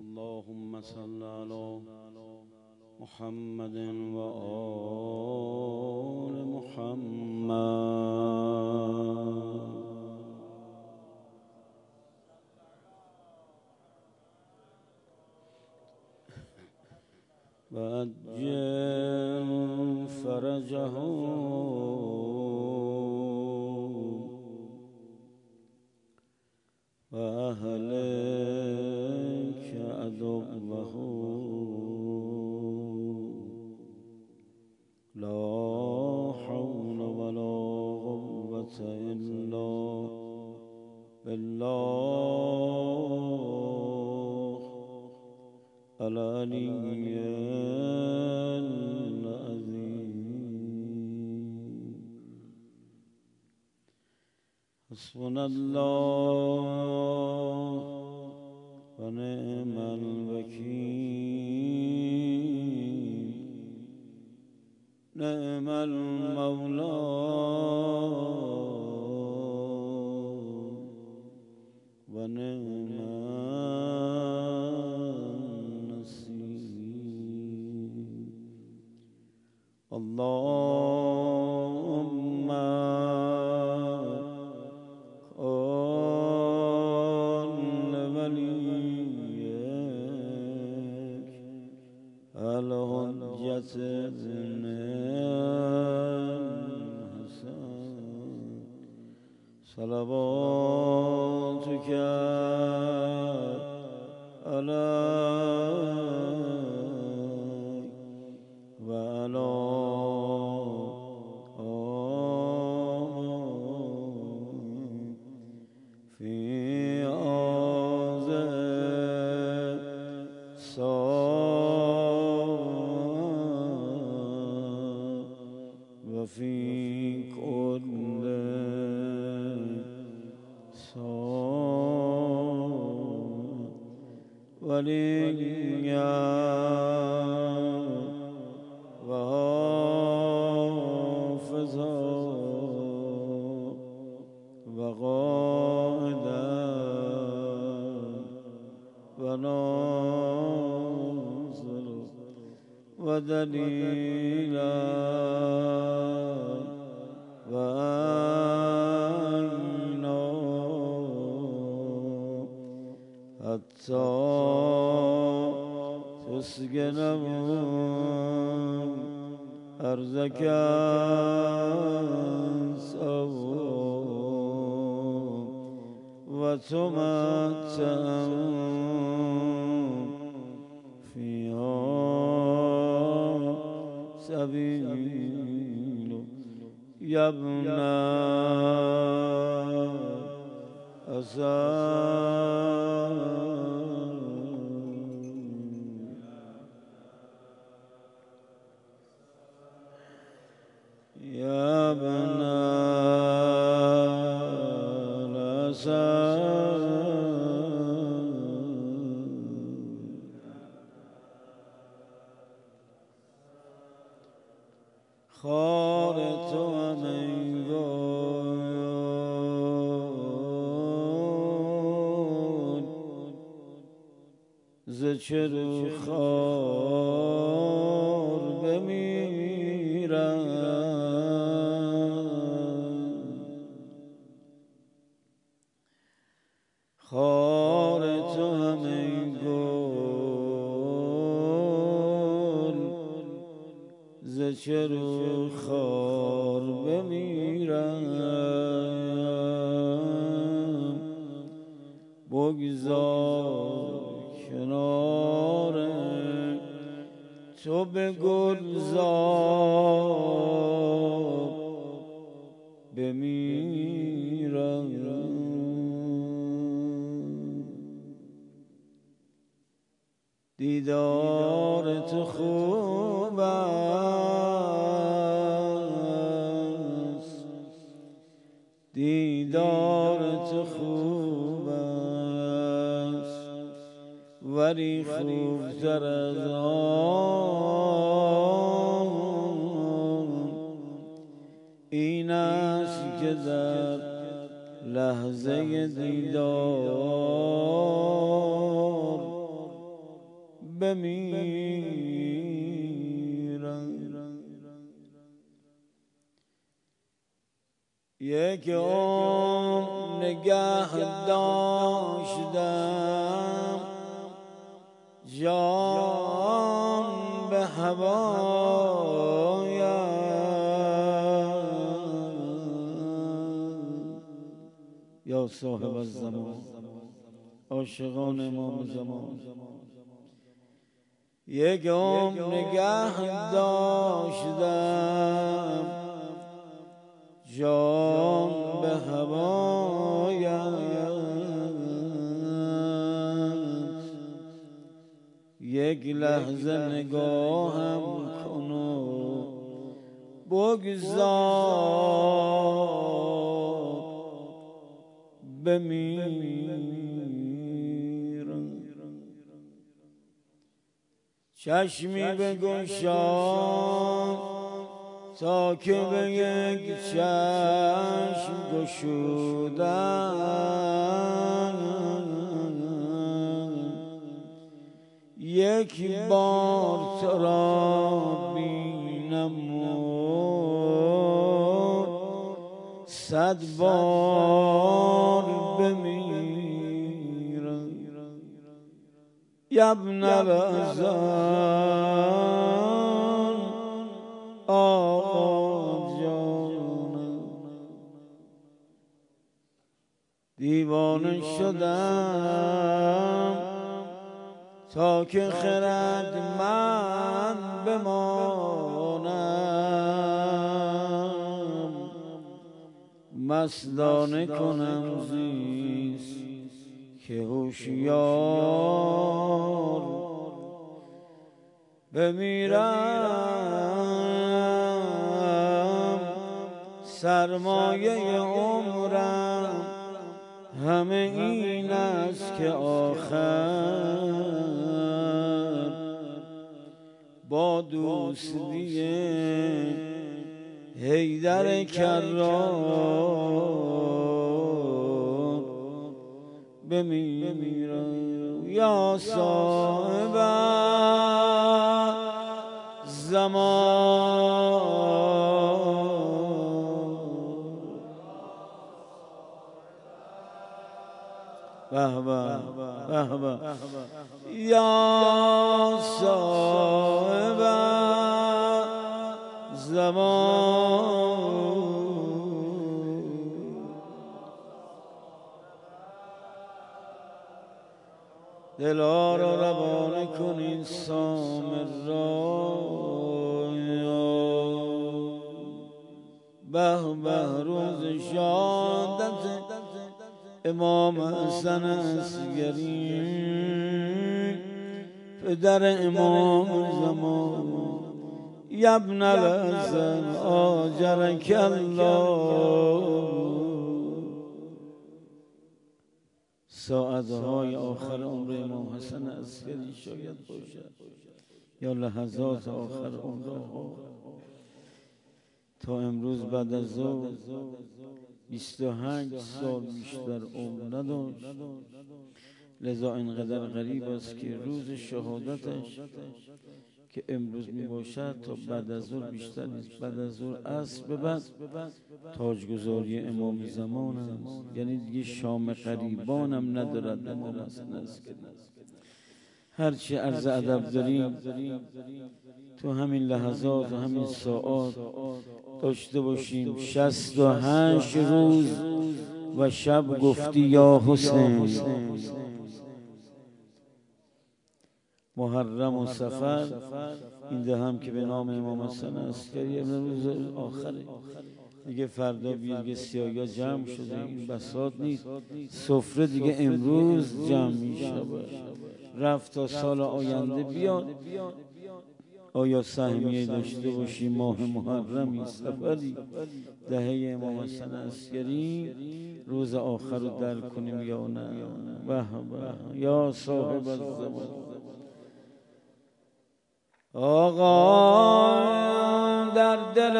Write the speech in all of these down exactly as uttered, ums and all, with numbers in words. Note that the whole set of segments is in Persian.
اللهم صل على محمد وآل محمد وعجل فرجهم وأهلك عدوهم لا حول ولا قوة إلا بالله العلي العظيم. حسبنا الله ونعم الوكيل، نعم المولى ونعم النصير. اللهم كن وليك الحجة ابن الحسن صلواتك عليه وعلى آله في هذا الساعة وفي كل ساعة وليا وحافظا وقائدا وناصرا ودليلا وعينا حتى تسكنه أرزك سوء وتمتع فيها سبيل يا ابن أسد يا ابن خار تو من گل ذکر خار بمیرم خار تو همین گل ذکر خار بمیرم بگذار کنار تو به گلزار بمیرم دیدار تو خوب است دیدار تو خوب است ولی خوبتر از آن این است که در لحظه دیدار بمیرم. یک عمر نگه داشتم جان به هوایم. یا صاحب الزمان، عاشقان امام زمان، یک عمر نگه داشتم جان به هوایم. یک لحظه نگاهم کن و بگذار بمیرم. چشمی بگشا تا که به یک چشم گشودم، یک بار تو را بینم و صد بار بمیرم. ابن الحسن آقا جانم، دیوانه شدم تا که خردمند بمانم. مستانه کنم زیست که هوشیار بمیرم. سرمایه عمرم همه این است که آخر با دوستی حیدر کرار بمیرم. یا صاحب زمان، به به به به، یا صاحب زمان، دلا را روانه کن این سامر را. به به روز شهادت امام حسن اصغری پدر امام زمان. ابن الحسن آجرک الله. ساعتهای آخر عمر امام حسن عسکری شاید باشد یا لحظات آخر عمرها. تا امروز بعد از ظهر بیست و هشت سال بیشتر عمر نداشت. لذا اینقدر غریب است که روز شهادتش که امروز می باشد تا بعد از ظهر بیشتر نیست. بعد از ظهر عصر به بعد تاجگذاری امام زمان است، یعنی دیگه شام غریبان هم ندارد امام حسن عسکری. هرچی عرض ادب داریم تو همین لحظات و همین ساعات داشته باشیم. شصت و هشت روز و شب گفتی یا حسین، محرم و سفر، این ده هم که به نام امام حسن عسکری امروز آخره دیگه. فردا بیرگ سیایا جمع شده، این بساط نیست. سفره دیگه امروز جمع می شود، رفت تا سال آینده بیاد. آیا سهمیه داشته باشی ماه محرمی، سفری، دهه امام حسن عسکری، روز آخر رو درک کنیم یا نه؟ به به یا صاحب الزمان. آقا در دل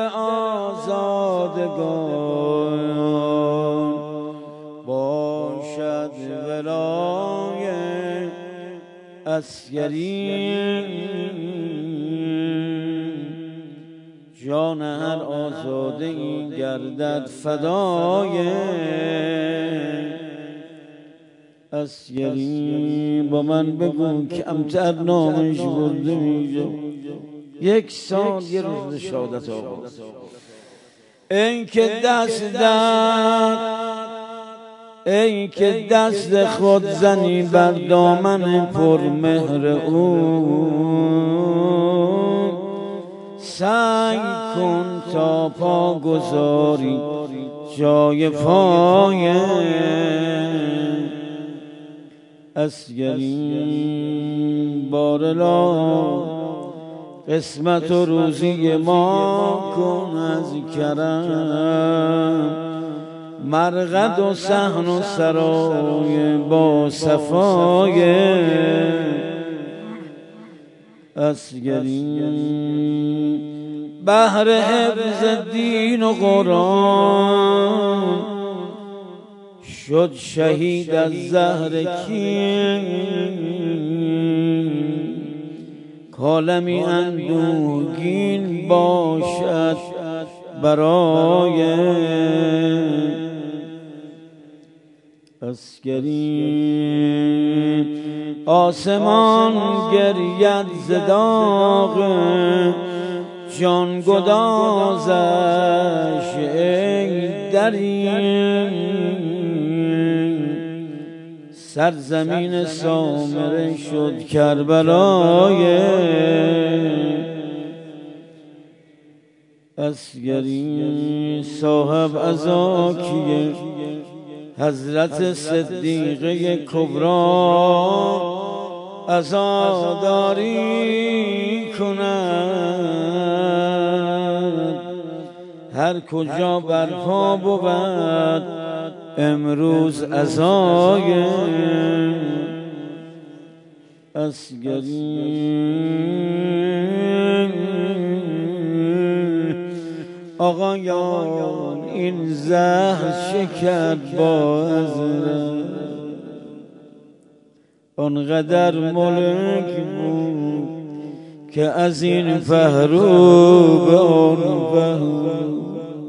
آزادگان باشد ولای عسکری جان هر آزاده ای گردد فدای عسکری. با من بگو کمتر نامش برده میشه، یک سال یه روز شهادت آقا. این که دست در ای که دست خود زنی بر دامن پر مهر او، سعی کن تا پا گذاری جای پای عسکری. بارلا قسمت و روزی ما کن از کرم، مرقد و صحن و سرای با صفای عسکری. بهر حفظ دین و قرآن شد شهید از زهر کین، کالمی اندوهگین باشد برای عسکری. آسمان گرید ز داغ جان گدازش ای دری، سرزمین سامره شد کربلای عسکری. صاحب عزا کیه حضرت صدیقه کبری، عزاداری کند هر کجا برپا بود امروز عزای عسکری. آقایان این زهر شکر با حضرت آنقدر ملک بود که از این پهلو به آن پهلو.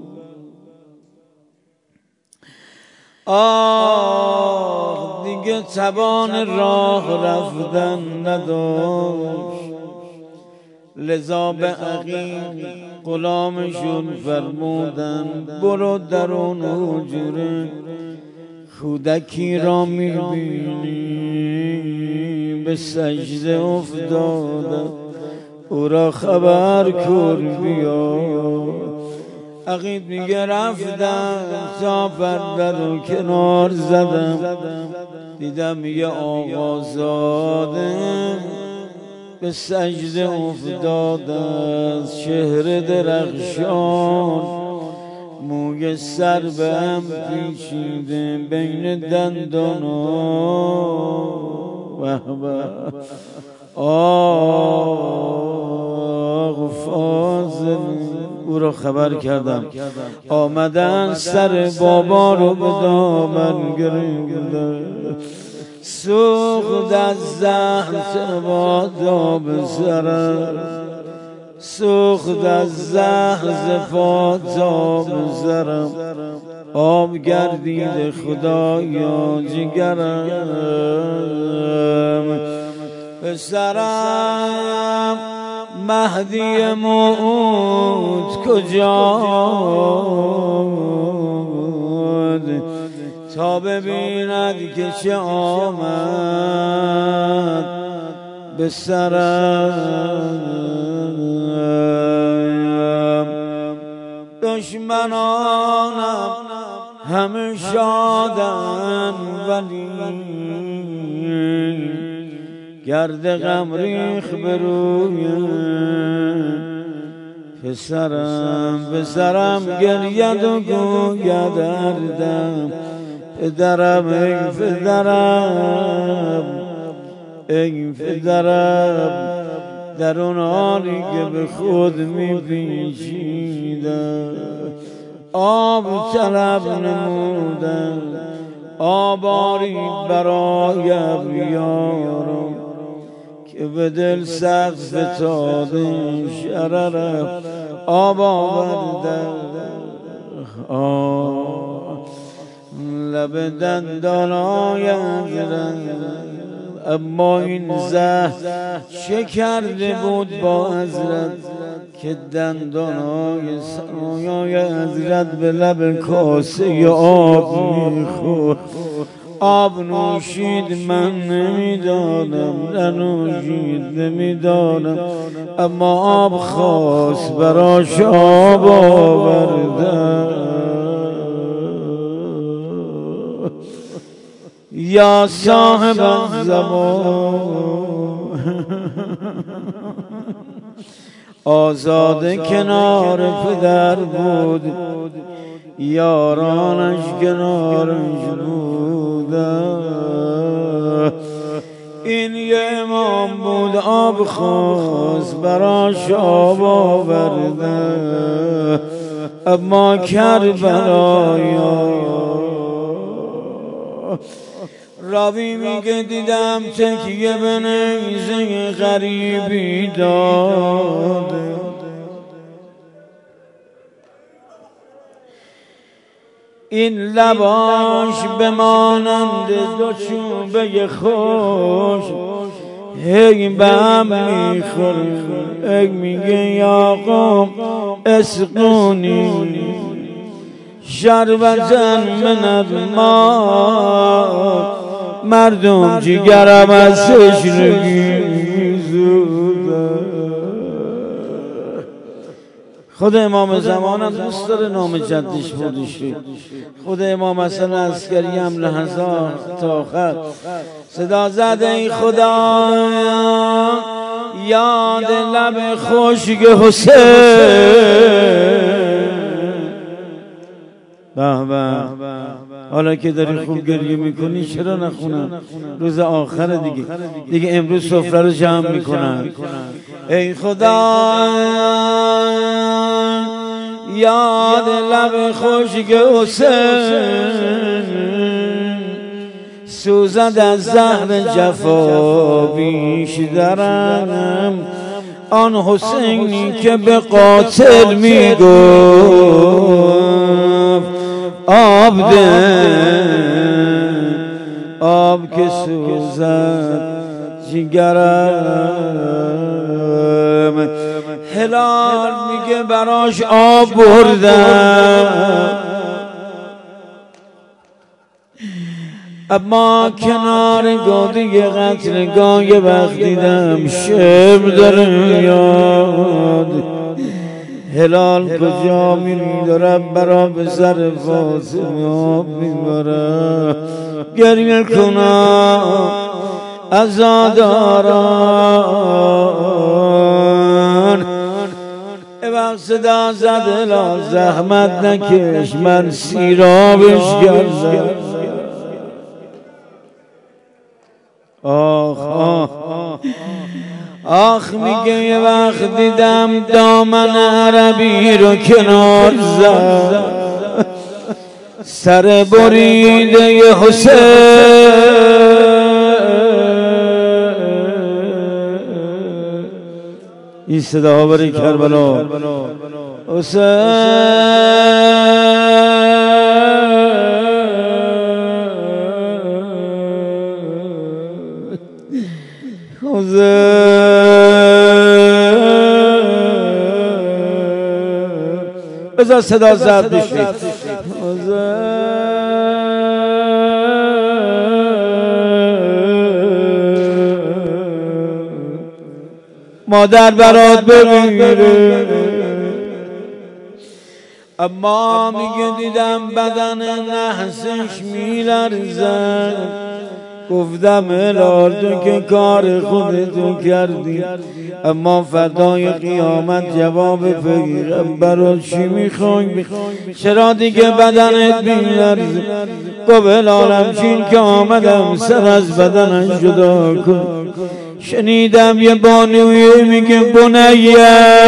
آه دیگه توان راه رفتن نداشت، لذا به عقیق غلامشون فرمودن برو در اون حجره، کودکی را میبینی به سجده افتاده، او را خبر کن بیا. عقیق میگه رفتم تا پرده رو کنار زدم، دیدم یه آقازاده به سجده افتاده از چهره درخشان، موی سر به هم پیچیده بین دندانا. آه فاضل او را خبر کردم، آمدن سر بابا رو به دامن گرفتن، سوخت از زهر چرا دام سرم، سوخت از زهر زفات دام سرم، آب گردید خدایا جگرم. پسرم مهدی موعود کجاست تا ببیند که چه آمد به سرم. دشمنانم همه شادن ولی گرد غم ریخ به روی پسرم. پسرم گرید و گوید دردم، پدرم ای پدرم ای پدرم، در اون حالی که به خود می پیچیدم آب طلب نمودم، آباری برایم بیارم. که به دل سخت فتاده شرر آب آورده لب دندانای اما این زهر چه کرده بود با حضرت که دندانای سرای حضرت به لب کاسه آب میخورد. آب نوشید من نمیدانم، ننوشید نمیدانم، اما آب خواست براش آب آوردم. یا صاحب الزمان آزاده کنار پدر بود، یارانش کنارش بودن. این یه امام بود آب خواست براش آب آورده، اما کربلایا راوی میگه دیدم تکیه به نیزه غریبی داده، این لباش بمانند دو چوبه خوش هی به هم میخوره. هی میگه یا قوم اسقونی شربتن من الماء، مردم جگرم از تشنگی زوده. خود امام زمانم دوست داره نام جدش بودش. خود امام حسن عسکری هم لحظات تا آخر صدا زده ای خدا یاد لب خشک حسین. به به حالا که داری خوب گریه میکنی چرا نخونم؟ روز آخر دیگه دیگه امروز سفره رو جمع میکنن. ای خدا یاد لب خشک حسین، سوزد از زهر جفا بیش درم. آن حسینی که به قاتل میگفت آب ده، آب که سوزد جگرم. هلال میگه براش آب بردم، اما کنار گودی قتلگاه یه وقت دیدم شب داره یاد. هلال کجا میری دارم برا به سر فاطمه آب میبرم، گریه کنم عزاداران. ای وقت صدا زد هلال زحمت نکش من سیرابش گردم. آخ آخ آخ میگه یه وقت دیدم دامن عربی رو کنار زد، سر بریده ی حسین. این صداها برای کربلا. حسین بذار صدا زد بشید. مادر برات بمیره، اما میگه دیدم بدن نحسش میلرزد. گفتم هلال تو که کار خودتو کردی، اما فردای قیامت جواب پیغمبر چی میخوای؟ چرا دیگه بدنت میلرزه؟ گفت هلال همچین که آمدم سر از بدنش جدا کن. شنیدم یه بانویه میگه بنیه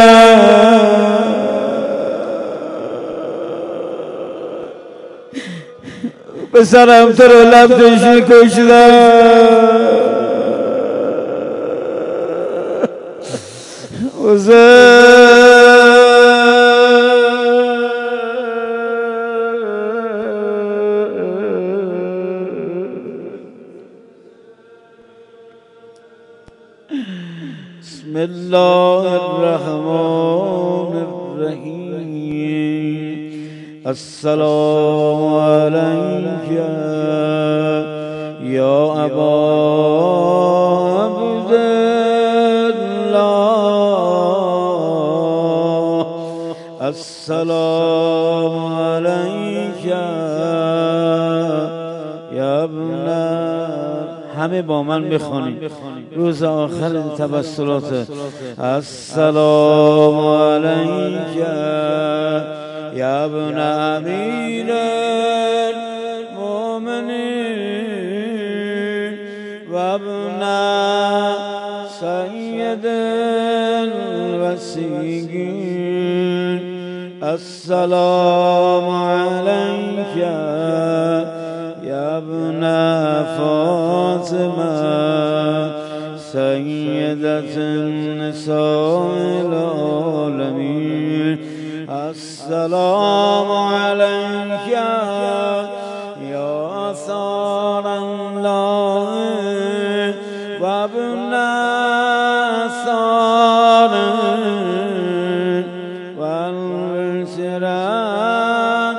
پسرم تو رو لفتش کشدم. بسم الله الرحمن الرحیم. السلام علیک یا ابا عبدالله. السلام علیک یا ابن. همه با من بخوانیم روز آخر توسلات. السلام علیک یا ابن امیر المؤمنین و ابن سید الوصیین. السلام علیک یا ابن فاطمه سیدة النساء العالمین. السلام علیک یا آثار الله و ابن آثار و الانصراف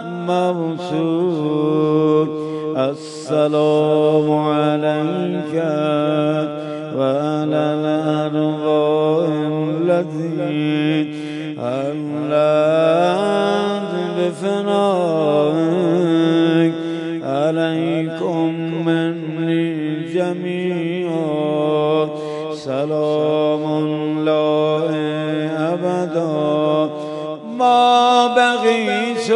موصول. السلام علیک و علی الارواح الذین حلت بفنائک. علیکم منی جمیعا سلام الله ابدا ما بقیت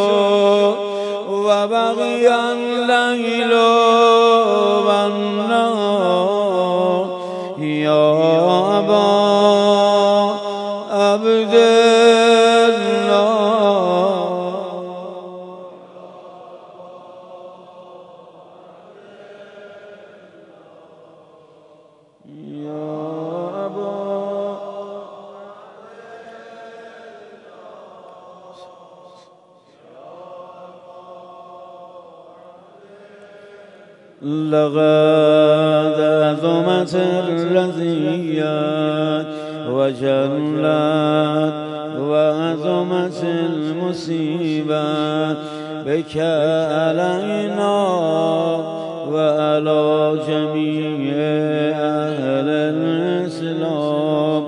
و بقی اللیل و النهار یا ابا عبدالله. یا ابا لقد عظمت الرزيات وجلت وعظمت المصيبات بك علينا وعلى جميع أهل الإسلام.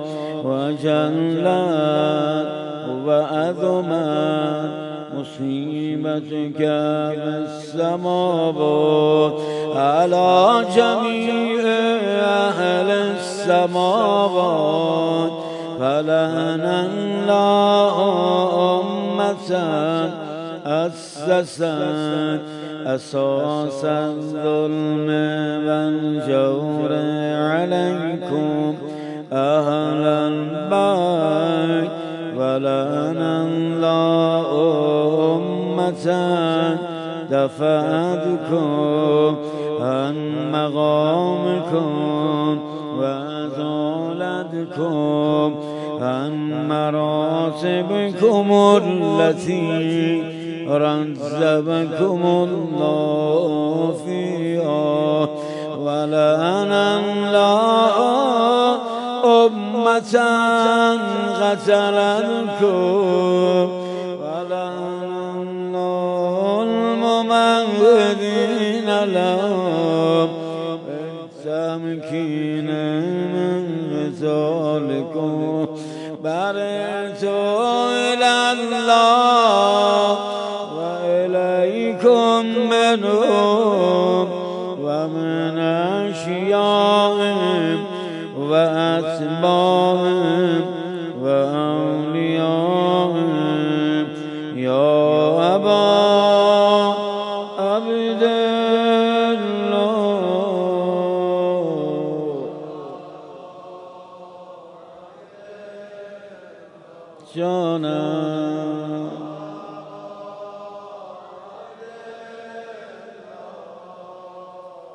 وجلت وعظمت مصيبتك بالسماوات على جميع أهل السماوات. فلعن الله أمة أسست أساس الظلم والجور عليكم أهل البيت. ولعن الله أمة دفعتكم عن مقامكم وأزالتكم عن مراتبكم التي رزقكم الله فيها. ولعن الله أمة قتلتكم. ولعن الله الممهدين لهم بالتمكين من قتالكم. برئت إلى الله وإليكم منهم ومن أشيائهم وأتباعهم وأوليائهم يا أبا عبدالله. جانا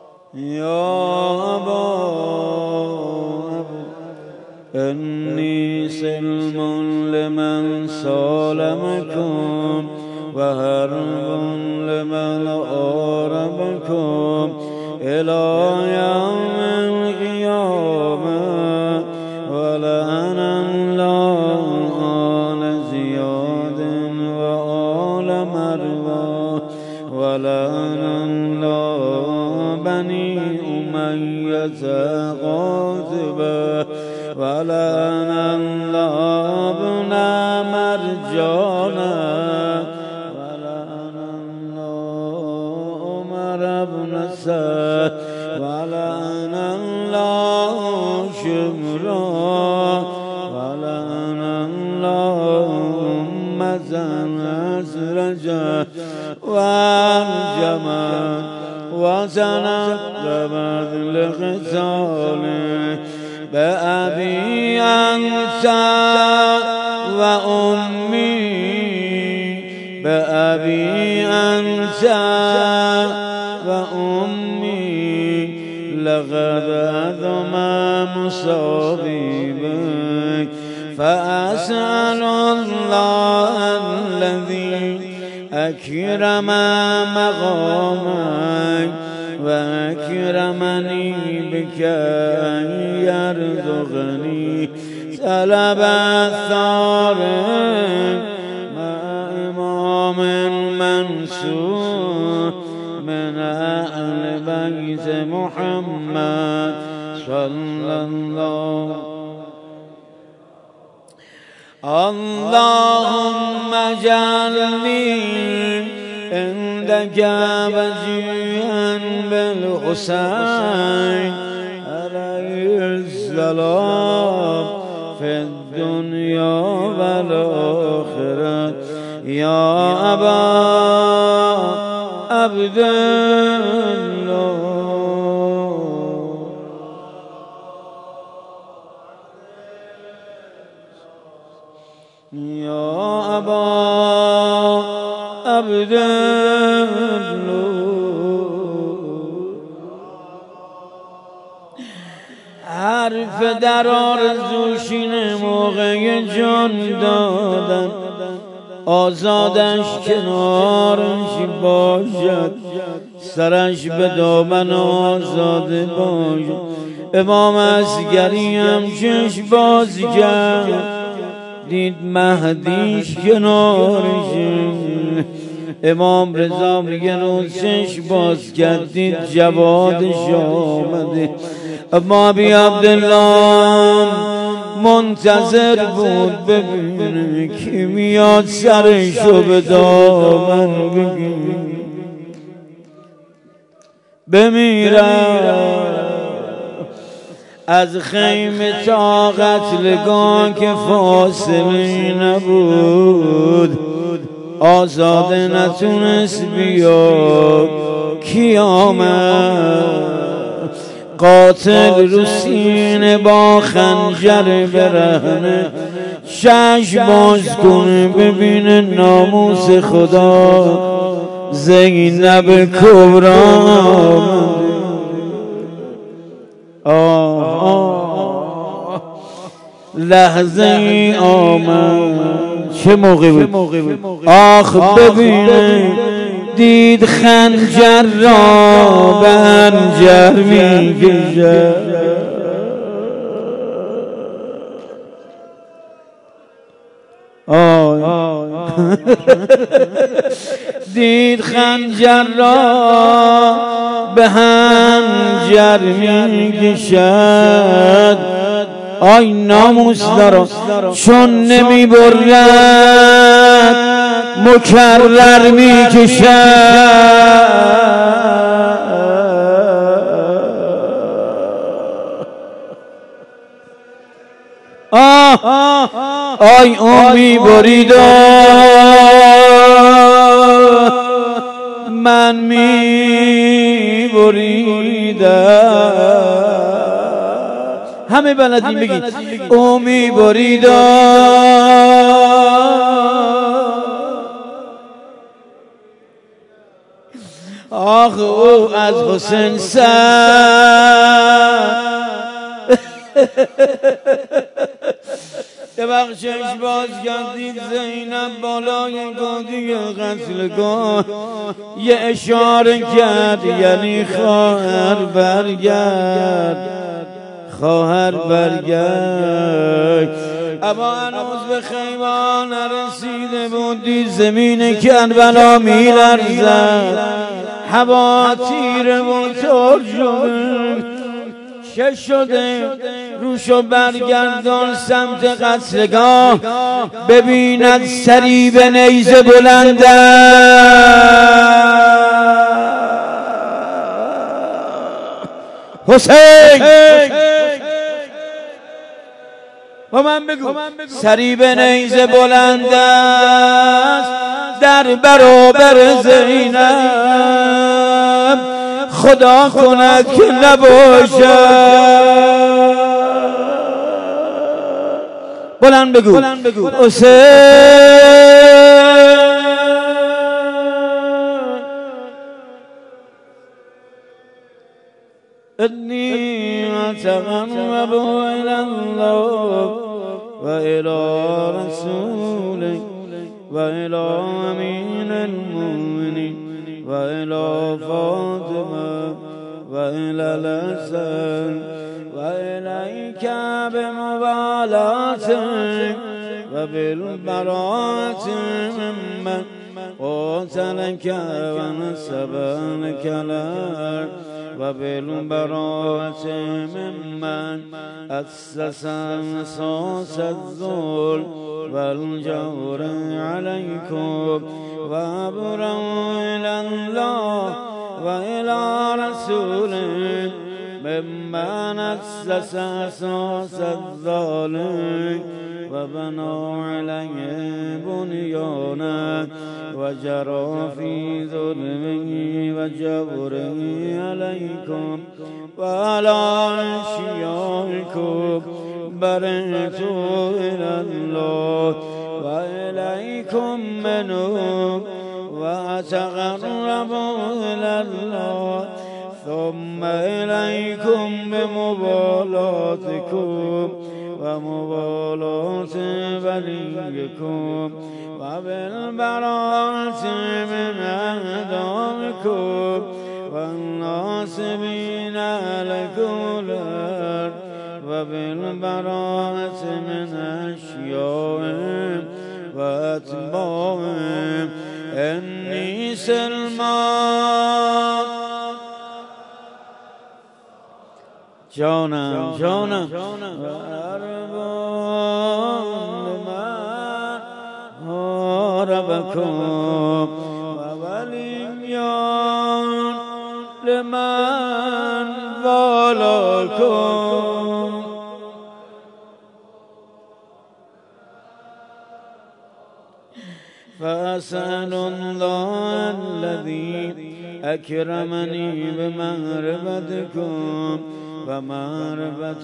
يا أبا إني سلم لمن سالمكم و حرب لمن آربكم إلى يوم القيامة ولعن الله آل زياد وآل مروة ولعن الله بني أمية قاتبة ولعن الله ابن مرجانة ولعن الله عمر بن سعد ولعن الله شمرا ولعن الله مزن أسرجا والجمال وسنقبت لخصاله بأبي أنت وأمي بأبي أنت وأمي لقد أذم مصابي بك فأسأل الله الذي أكرم مقامك وأكرمني بك أن يرزقني سلب الثار مع إمام منصور من أهل بيت محمد صلى الله اللهم اجعلني عندك وجيها بالحسين عليه السلام في الدنيا والآخرة يا أبا عبد الله يا أبا عبد الله حرف در آرزوشین موقع جان دادن آزادش کنارش باشد سرش به دامن آزاده باشد امام اصغری هم چشم باز کرد دید مهدیش کنارشه امام رضا میگه روزش باز کرد دید جوادش آمده اما ابی عبدالله منتظر بود ببینه کی میاد سرشو به دامن بگیره بمیرم از خیمه تا قتلگاه که فاصله نبود آزاده نتونست بیاد کی آمد قاتل رو سینه با خنجر برهنه شش باز کنه ببینه ناموس خدا زینب کبرا آه آه لحظه ای آمد چه موقع بود آخ ببینه دید خنجر را به خنجر می کشد دید خنجر را به خنجر می کشد آی ناموس دارم چون نمی برد مکرر می کشد آه آی امی برید من می بریدم همه بلدیم بگید امی برید آخ او از حسین سر به بخشش باز کردید زینب بالای گودی قتلگاه یه اشاره کرد، یعنی خواهر برگرد، خواهر برگرد. اما هنوز به خیمه نرسیده بودی، زمین کربلا میلرزد، هوا تیره و تر شده. چه شده؟ روشو برگردان سمت قتلگاه، ببیند سری به نیزه بلند حسین. با من بگو. سری به نیزه بلند است در برابر زینب، خدا کند که نباشد. بلند بگو حسین. انی اتقرب الی الله و الی رسوله و الی امین المؤمنین و الی فاطمه و الی الحسن و الیک بموالاتهم و بالبراءة ممن قاتلک و نسبنک الارض و بالبراءة ممن أسس أساس الذل والجور عليكم وأبرأوا إلى الله وإلى رسوله ممن أسس أساس الظالم وبنوا عليه بنيانا وجرى في ظلمه وجبره عليكم وعلى أشيائكم برئت إلى الله وإليكم منهم وأتقرب إلى الله ثم إليكم بمبالاتكم ومبالاة وليكم وبالبراءة من أعدائكم والناصبين لكم الأرض وبالبراءة من أشيائهم وأتباعهم إني سلمان. جانم جانم و اربان من حاربکم و ولیان لمن والاکم. فأسأل الله الذي أكرمني بمعرفتكم ومعرفة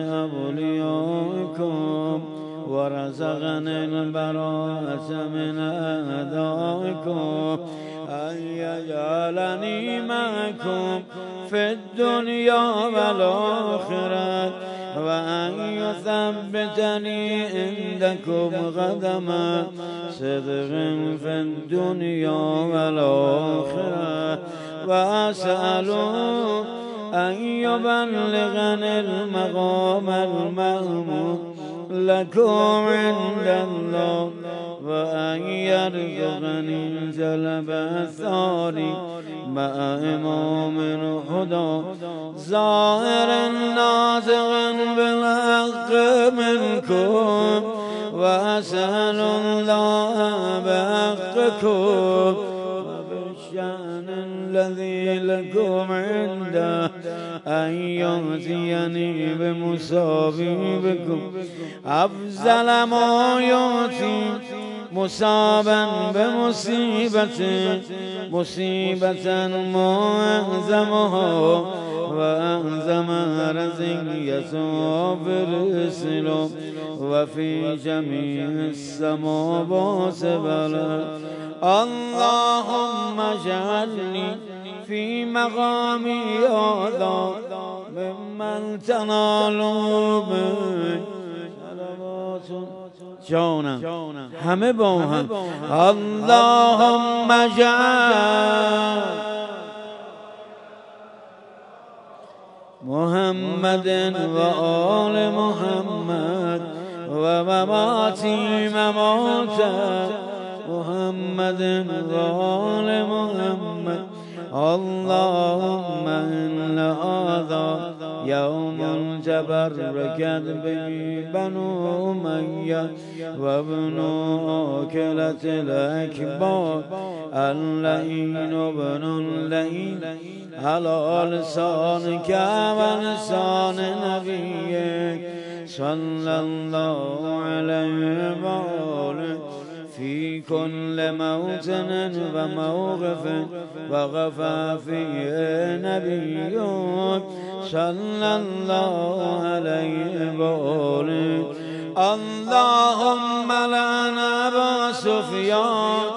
أوليائكم ورزقني البراءة من أعدائكم أن يجعلني معكم في الدنيا والآخرة وأن يثبتني عندكم قدم صدق في الدنيا والآخرة وأسأل أن يبلغني المقام المحمود لكم عند الله وأن يرزقني جلب أثاري مع إمام الهدى ظاهر ناطق بالحق منكم وأسأل الله بحقكم وبالشأن الذي لكم عنده أن يؤتيني بمصابيبكم أفضل ما يؤتي مصابا بمصيبة مصيبة معظمها وأعظم رزقية برسل وفي جميع السماوات والأرض. اللهم اجعلني في مقامي هذا ممن تنال به صلوات جانم همه با هم اللهم اجعل محمد و آل محمد و مماتی ممات محمد و آل محمد اللهم ان هذا يوم تبركت به بنو أمية وابن آكلة الأكبار اللعين ابن اللعين على لسانك ولسان نبيك صلى الله عليه وآله في كل موطن وموقف وقف فيه نبيك صلى الله عليه وآله اللهم لعن أبا سفيان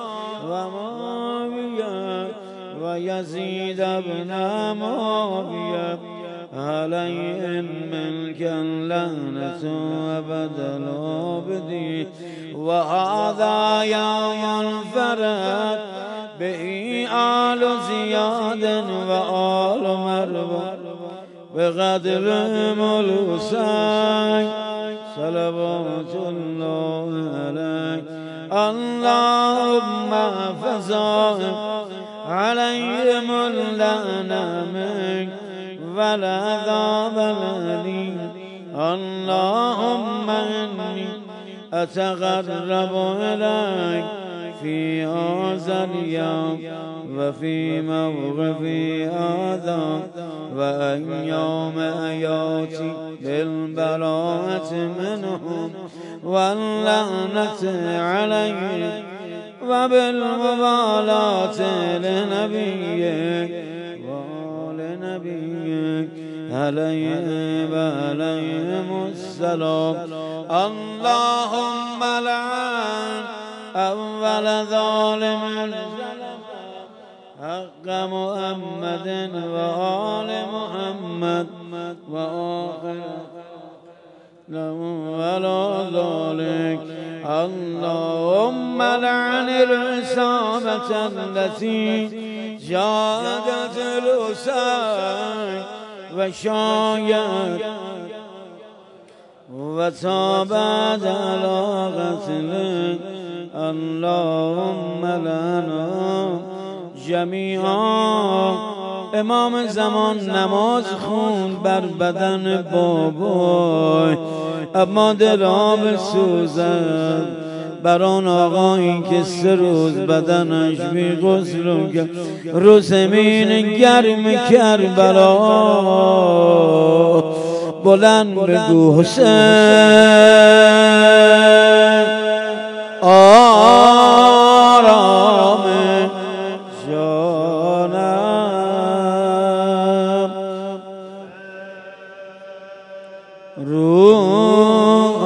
ومعاوية ويزيد بن معاوية عليهم ملك اللعنة أبد الآبدين وهذا يوم الفرد به آل زياد وآل مروان بقدر الحسين صلوات الله عليه اللهم فزاهم عليهم اللعنة منك والعذاب الأليم اللهم إني أتقرب إليك في هذا اليوم وفي موقف هذا وأن يوم آياتي بالبراءة منهم واللعنة عليهم وبالمبالاة لنبيك ولنبيك عليه وعليهم السلام اللهم لعن أول ظالم حق محمد وآل محمد وآخر ولا ذلك اللهم لعن العصابة التي جاءت الحسين وشايت وتابت على قتله اللهم لنا جمیعا. امام زمان نماز خوند بر بدن بابای، اما دلها بسوزد بر آن آقایی که سه روز بدنش بی غسل کرد رو زمین گرم کربلا. بلند بگو حسین آرام جانم، روح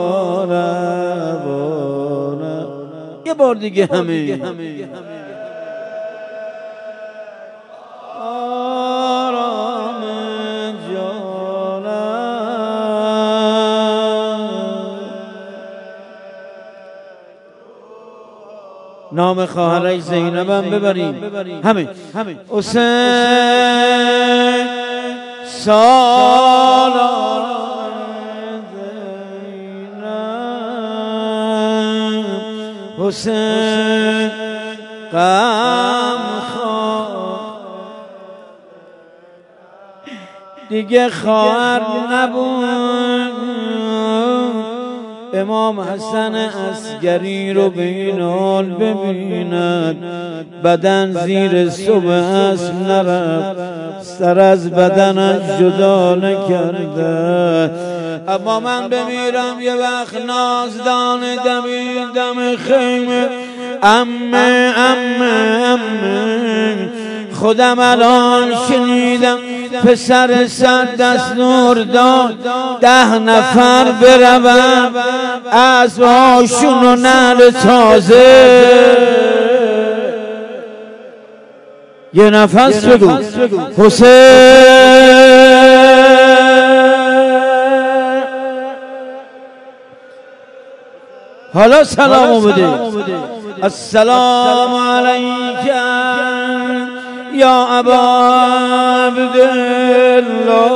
روانم. یه بار دیگه همه آرام جانم. نام خواهرش زینبم ببریم همه حسین سالار زینب، حسین غم خواه دیگه خواهر نبود. امام حسن عسکری رو به این حال ببیند، بدن زیر صبح اسب نرفت، سر از بدنش جدا نکرده. اما من بمیرم یه وقت نازدان دمی دم خیمه امه امه امه. خودم الان شنیدم پسر صد دستور داد ده نفر برون از هاشون و نعل تازه. یه نفس بگو حسین. حالا سلام بده. السلام علیک یا ابا عبدالله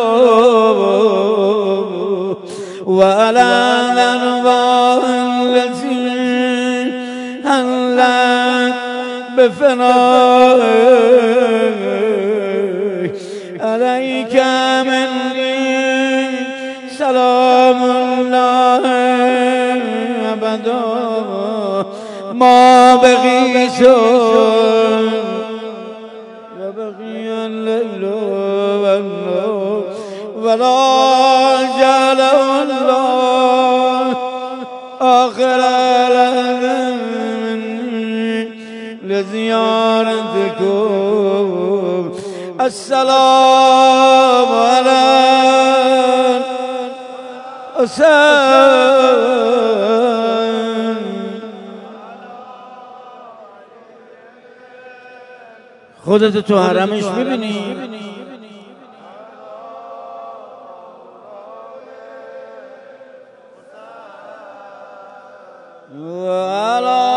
و علی الارواح التي حلت بفنائك علیک منی سلام الله ابدا ما بقیت و بقی اللیل والنهار ولا جعل الله آخر مني لزيارتكم. السلام على حسین. خودت تو حرمش میبینی؟ و علی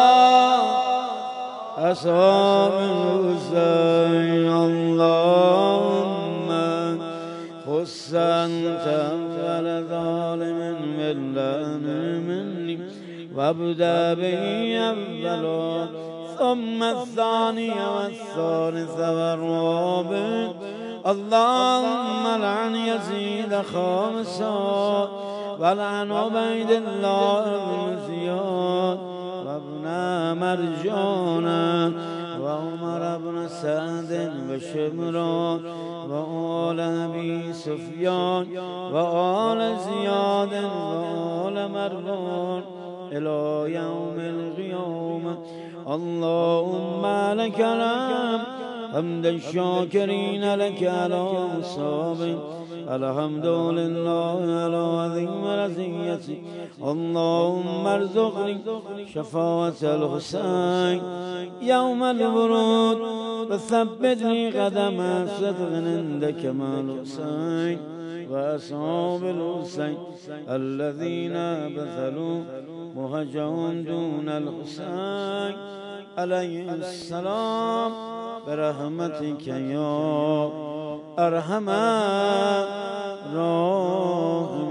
اصحاب الحسین اللهم خص انت اول ظالم من لعن مني وابدأ به اولا ثم الثاني والثالث والرابع. اللهم لعن يزيد خامسا ولعن عبيد الله بن زياد وابن مرجانا وعمر بن سعد وشمران وآل أبي سفيان وآل زياد وآل مروان إلى يوم القيامة. اللهم لك الحمد حمد الشاكرين لك على أصحابك. الحمد لله على عظيم رزيتي. اللهم ارزقني شفاعة الحسين يوم الورود وثبتني قدم صدق عندك مع الحسين وأصحاب الحسين الذين بذلوا مهجهم دون الحسين عليه السلام برحمتك يا أرحم الراحمين.